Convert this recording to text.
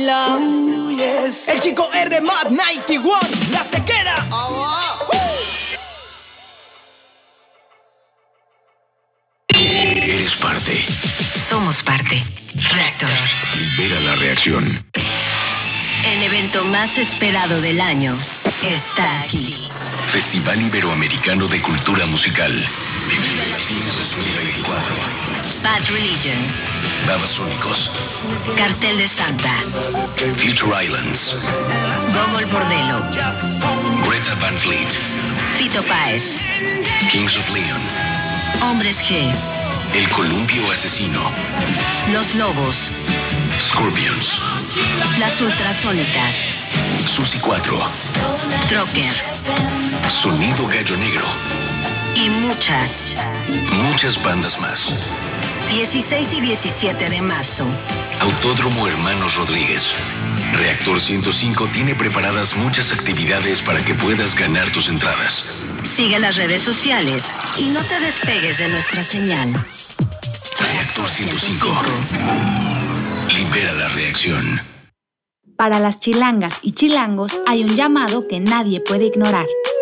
baila. Yes. El chico R Mod 91, la se queda. Eres parte. Somos parte. Reactor. Libera la reacción. El evento más esperado del año está aquí. Festival Iberoamericano de Cultura Musical. Vive Latinos 2024. Bad Religion. Babasónicos. Cartel de Santa. Future Islands. Gogol Bordello. Greta Van Fleet. Fito Páez. Kings of Leon. Hombres G. El Columpio Asesino. Los Lobos. Scorpions. Las Ultrasónicas. Susi 4. Trocker. Sonido Gallo Negro. Y muchas. Muchas bandas más. 16 y 17 de marzo. Autódromo Hermanos Rodríguez. Reactor 105 tiene preparadas muchas actividades para que puedas ganar tus entradas. Sigue las redes sociales y no te despegues de nuestra señal. Reactor 105. Libera la reacción. Para las chilangas y chilangos hay un llamado que nadie puede ignorar.